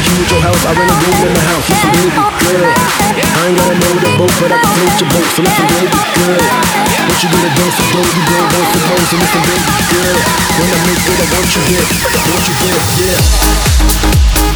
you at your house, I rent a room in the house. Listen, baby, girl, I ain't gotta know the boat, but I can float your boat. So listen, baby, girl, what you gonna do for dough, you gon' want some more. So listen, baby, girl, when I make it, I want you here, I want you here, yeah.